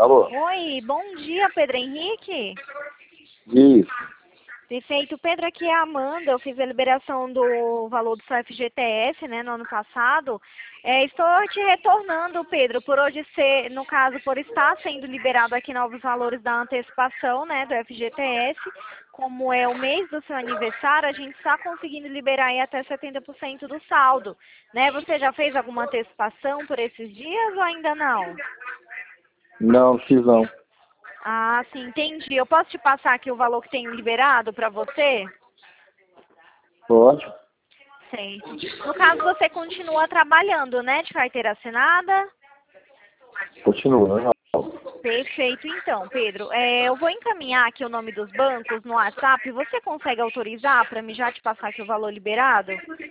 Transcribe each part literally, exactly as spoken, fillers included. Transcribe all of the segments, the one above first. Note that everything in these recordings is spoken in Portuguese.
Alô? Oi, bom dia, Pedro Henrique. Isso. Perfeito. Pedro, aqui é a Amanda. Eu fiz a liberação do valor do seu F G T S, né, no ano passado. É, estou te retornando, Pedro, por hoje ser, no caso, por estar sendo liberado aqui novos valores da antecipação, né, do F G T S. Como é o mês do seu aniversário, a gente está conseguindo liberar aí até setenta por cento do saldo, né? Você já fez alguma antecipação por esses dias ou ainda não? Não, não fiz não. Ah, sim, entendi. Eu posso te passar aqui o valor que tenho liberado para você? Pode? Certo. No caso, você continua trabalhando, né, de carteira assinada? Continua, né? Perfeito, então, Pedro. É, eu vou encaminhar aqui o nome dos bancos no WhatsApp. Você consegue autorizar para mim já te passar aqui o valor liberado?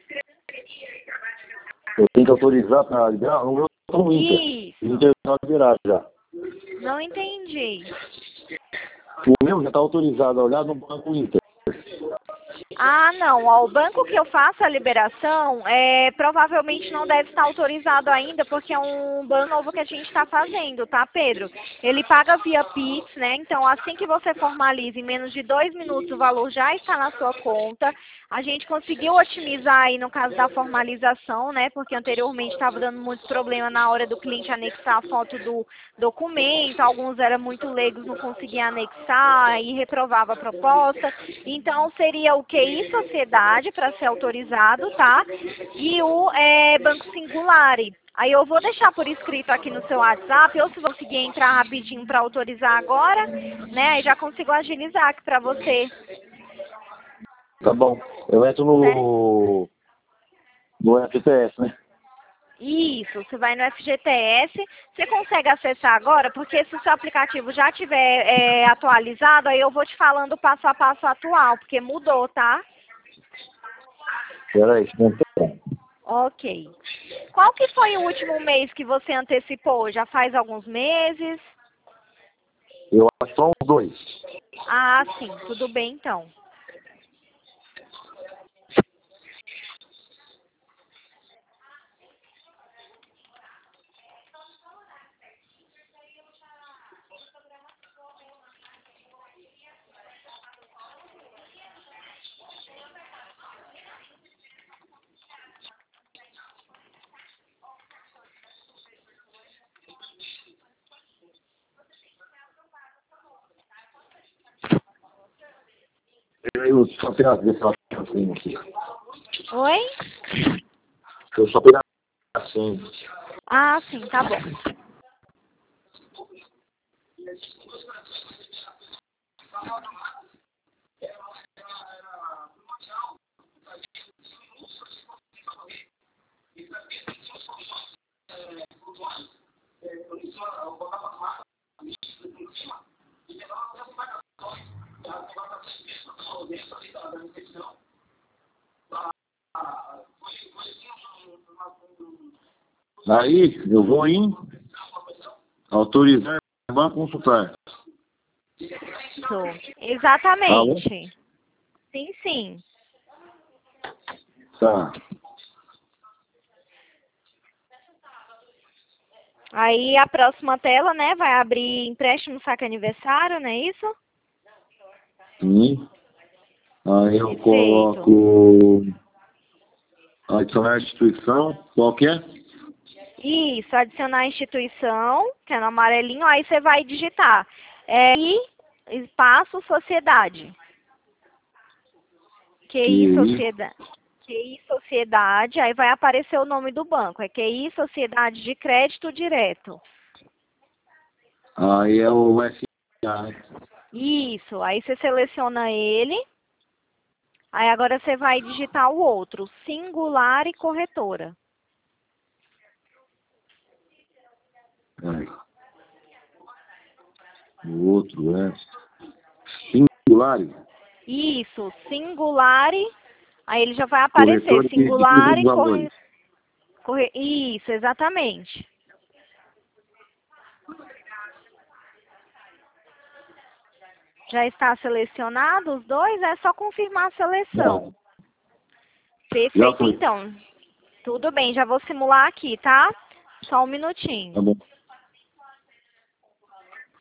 Eu tenho que autorizar para liberar? O meu tá no Inter. Isso. O Inter está liberado já. Não entendi. O meu já está autorizado a olhar no banco Inter. Ah, não. Ó, o banco que eu faço a liberação é, provavelmente não deve estar autorizado ainda, porque é um banco novo que a gente está fazendo, tá, Pedro? Ele paga via Pix, né? Então, assim que você formaliza, em menos de dois minutos, o valor já está na sua conta. A gente conseguiu otimizar aí no caso da formalização, né? Porque anteriormente estava dando muito problema na hora do cliente anexar a foto do documento. Alguns eram muito leigos, não conseguiam anexar e reprovava a proposta. Então, seria o Q I Sociedade para ser autorizado, tá? E o é, Banco Singulare. Aí eu vou deixar por escrito aqui no seu WhatsApp, ou se você conseguir entrar rapidinho para autorizar agora, né? Aí já consigo agilizar aqui para você. Tá bom. Eu entro Certo? no, no F T S, né? Isso, você vai no F G T S, você consegue acessar agora, porque se o seu aplicativo já estiver é, atualizado, aí eu vou te falando passo a passo atual, porque mudou, tá? Espera aí, deixa eu entrar. Ok. Qual que foi o último mês que você antecipou? Já faz alguns meses? Eu acho só uns dois. Ah, sim, tudo bem então. Eu só pegar, ver se ela tá assim aqui. Oi? Eu só pegar assim. Ah, sim, tá bom. Aí eu vou em autorizar o banco consultar. Isso, Alô? exatamente. Sim, sim. Tá. Aí a próxima tela, né, vai abrir empréstimo saque aniversário, não é isso? Sim. Aí eu Perfeito. coloco adicionar instituição. Qual que é? Isso, adicionar a instituição, que é no amarelinho, aí você vai digitar é, I, espaço, sociedade. Q I Que Sociedade. Q I Sociedade, aí vai aparecer o nome do banco. É Q I Sociedade de Crédito Direto. aí é o F A. Isso, aí você seleciona ele. Aí agora você vai digitar o outro, Singular e Corretora. Aí. O outro é singular. Isso, Singular. Aí ele já vai aparecer, Corretora que divide Singular os e valores. corre... corre... Isso, exatamente. Já está selecionado os dois, é só confirmar a Não. seleção. Já Perfeito, foi. então. Tudo bem, já vou simular aqui, tá? Só um Tá minutinho. bom.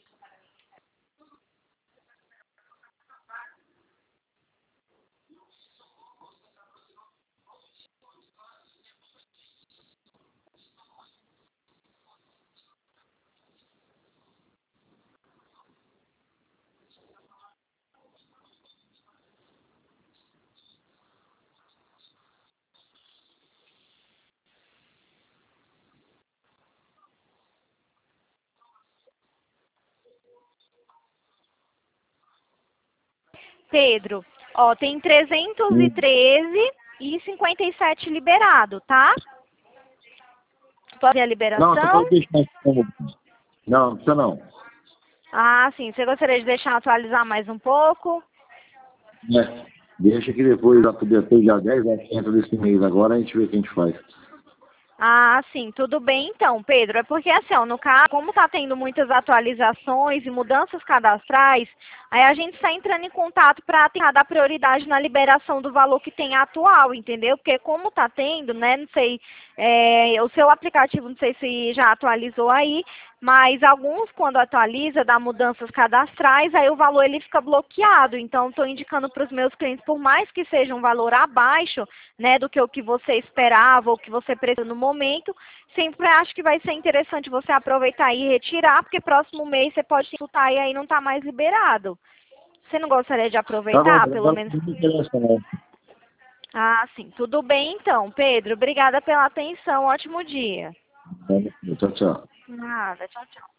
Pedro, ó, tem trezentos e treze e cinquenta e sete liberado, tá? Pode ver a liberação? Não, você pode deixar isso como... Não, não precisa não. Ah, sim. Você gostaria de deixar atualizar mais um pouco? É. Deixa que depois, depois dia dez, acho que entra desse mês agora, a gente vê o que a gente faz. Ah, sim, tudo bem então, Pedro. É porque assim, ó, no caso, como tá tendo muitas atualizações e mudanças cadastrais, aí a gente está entrando em contato para tentar dar prioridade na liberação do valor que tem atual, entendeu? Porque como tá tendo, né, não sei, é, o seu aplicativo, não sei se já atualizou aí, mas alguns quando atualiza, dá mudanças cadastrais, aí o valor ele fica bloqueado. Então, estou indicando para os meus clientes, por mais que seja um valor abaixo, né, do que o que você esperava ou que você precisa no momento, sempre acho que vai ser interessante você aproveitar e retirar, porque próximo mês você pode consultar e aí não está mais liberado. Você não gostaria de Tá aproveitar, bom, pelo agora menos? não me interessa não. Ah, sim. Tudo bem então, Pedro. Obrigada pela atenção. Ótimo dia. Tchau, tchau. Nada. Tchau, tchau.